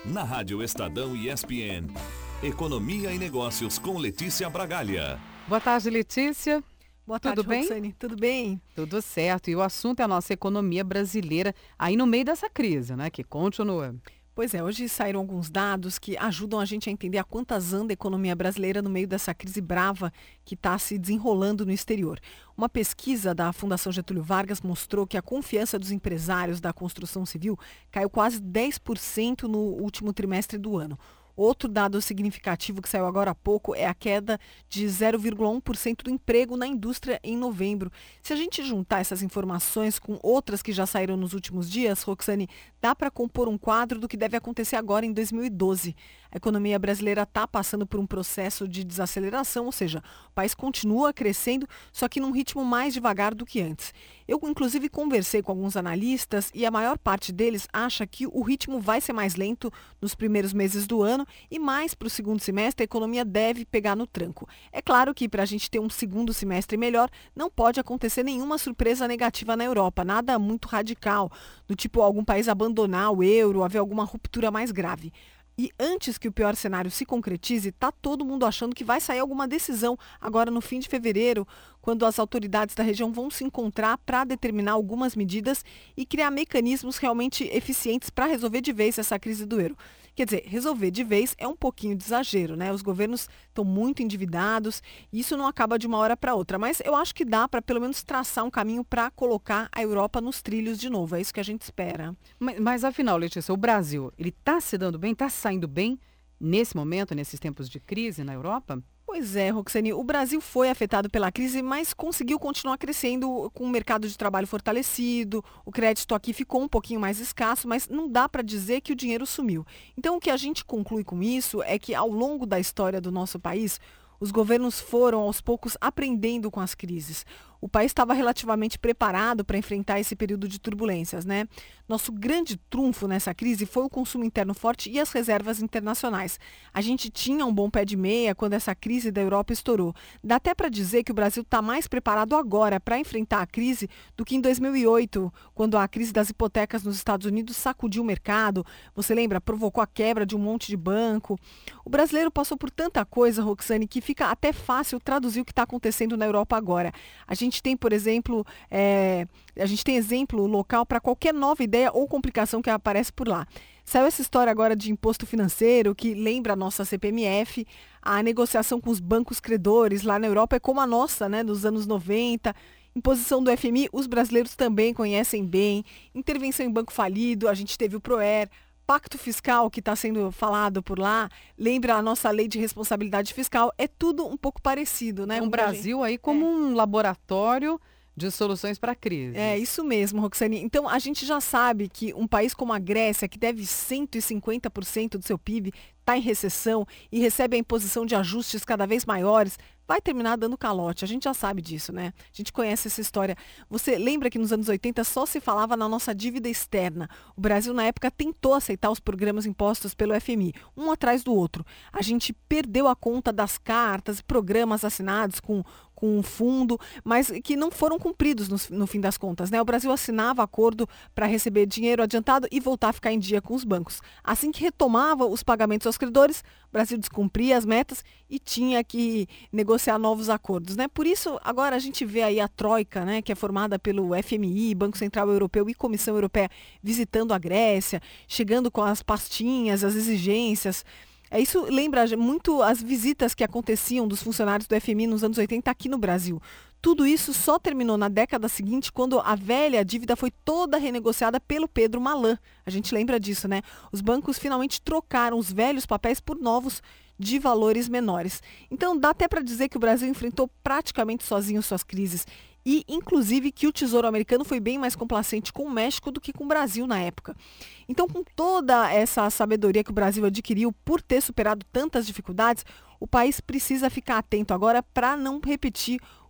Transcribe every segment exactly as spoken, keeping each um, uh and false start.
Na Rádio Estadão e E S P N. Economia e Negócios com Letícia Bragalha. Boa tarde, Letícia. Boa tarde, Tudo bem? Roxane. Tudo bem? Tudo certo. E o assunto é a nossa economia brasileira aí no meio dessa crise, né? Que continua. Pois é, hoje saíram alguns dados que ajudam a gente a entender a quantas anda a economia brasileira no meio dessa crise brava que está se desenrolando no exterior. Uma pesquisa da Fundação Getúlio Vargas mostrou que a confiança dos empresários da construção civil caiu quase dez por cento no último trimestre do ano. Outro dado significativo que saiu agora há pouco é a queda de zero vírgula um por cento do emprego na indústria em novembro. Se a gente juntar essas informações com outras que já saíram nos últimos dias, Roxane, dá para compor um quadro do que deve acontecer agora em dois mil e doze. A economia brasileira está passando por um processo de desaceleração, ou seja, o país continua crescendo, só que num ritmo mais devagar do que antes. Eu, inclusive, conversei com alguns analistas e a maior parte deles acha que o ritmo vai ser mais lento nos primeiros meses do ano e mais para o segundo semestre a economia deve pegar no tranco. É claro que para a gente ter um segundo semestre melhor, não pode acontecer nenhuma surpresa negativa na Europa, nada muito radical, do tipo algum país abandonar o euro, haver alguma ruptura mais grave. E antes que o pior cenário se concretize, está todo mundo achando que vai sair alguma decisão agora no fim de fevereiro, quando as autoridades da região vão se encontrar para determinar algumas medidas e criar mecanismos realmente eficientes para resolver de vez essa crise do euro. Quer dizer, resolver de vez é um pouquinho de exagero, né? Os governos estão muito endividados e isso não acaba de uma hora para outra. Mas eu acho que dá para pelo menos traçar um caminho para colocar a Europa nos trilhos de novo. É isso que a gente espera. Mas, mas afinal, Letícia, o Brasil, ele está se dando bem, está saindo bem nesse momento, nesses tempos de crise na Europa? Pois é, Roxane, o Brasil foi afetado pela crise, mas conseguiu continuar crescendo com o mercado de trabalho fortalecido, o crédito aqui ficou um pouquinho mais escasso, mas não dá para dizer que o dinheiro sumiu. Então, o que a gente conclui com isso é que, ao longo da história do nosso país, os governos foram, aos poucos, aprendendo com as crises. O país estava relativamente preparado para enfrentar esse período de turbulências, né? Nosso grande trunfo nessa crise foi o consumo interno forte e as reservas internacionais. A gente tinha um bom pé de meia quando essa crise da Europa estourou. Dá até para dizer que o Brasil está mais preparado agora para enfrentar a crise do que em dois mil e oito, quando a crise das hipotecas nos Estados Unidos sacudiu o mercado. Você lembra? Provocou a quebra de um monte de banco. O brasileiro passou por tanta coisa, Roxane, que fica até fácil traduzir o que está acontecendo na Europa agora. A gente tem, por exemplo, é, a gente tem exemplo local para qualquer nova ideia ou complicação que aparece por lá. Saiu essa história agora de imposto financeiro, que lembra a nossa C P M F, a negociação com os bancos credores lá na Europa é como a nossa, né, dos anos noventa. Imposição do F M I, os brasileiros também conhecem bem. Intervenção em banco falido, a gente teve o PROER. Pacto fiscal que está sendo falado por lá, lembra a nossa lei de responsabilidade fiscal, é tudo um pouco parecido, né? O Brasil aí como é. um laboratório de soluções para a crise. É, isso mesmo, Roxane. Então, a gente já sabe que um país como a Grécia, que deve cento e cinquenta por cento do seu P I B, está em recessão e recebe a imposição de ajustes cada vez maiores, vai terminar dando calote. A gente já sabe disso, né? A gente conhece essa história. Você lembra que nos anos oitenta só se falava na nossa dívida externa. O Brasil, na época, tentou aceitar os programas impostos pelo F M I, um atrás do outro. A gente perdeu a conta das cartas e programas assinados com com um fundo, mas que não foram cumpridos no, no fim das contas, né? O Brasil assinava acordo para receber dinheiro adiantado e voltar a ficar em dia com os bancos. Assim que retomava os pagamentos aos credores, o Brasil descumpria as metas e tinha que negociar novos acordos, né? Por isso, agora a gente vê aí a Troika, né, que é formada pelo F M I, Banco Central Europeu e Comissão Europeia, visitando a Grécia, chegando com as pastinhas, as exigências. É, isso lembra muito as visitas que aconteciam dos funcionários do F M I nos anos oitenta aqui no Brasil. Tudo isso só terminou na década seguinte, quando a velha dívida foi toda renegociada pelo Pedro Malan. A gente lembra disso, né? Os bancos finalmente trocaram os velhos papéis por novos de valores menores. Então, dá até para dizer que o Brasil enfrentou praticamente sozinho suas crises. E, inclusive, que o Tesouro Americano foi bem mais complacente com o México do que com o Brasil na época. Então, com toda essa sabedoria que o Brasil adquiriu por ter superado tantas dificuldades, o país precisa ficar atento agora para não repetir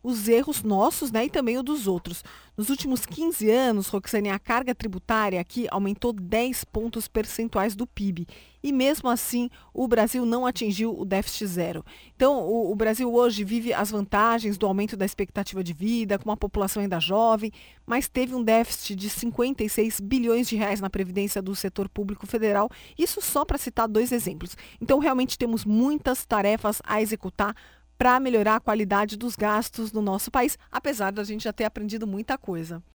os erros nossos, né, e também o dos outros. Nos últimos quinze anos, Roxane, a carga tributária aqui aumentou dez pontos percentuais do P I B. E mesmo assim, o Brasil não atingiu o déficit zero. Então, o, o Brasil hoje vive as vantagens do aumento da expectativa de vida, com uma população ainda jovem, mas teve um déficit de cinquenta e seis bilhões de reais na Previdência do setor público federal. Isso só para citar dois exemplos. Então, realmente temos muitas tarefas a executar para melhorar a qualidade dos gastos no nosso país, apesar da gente já ter aprendido muita coisa.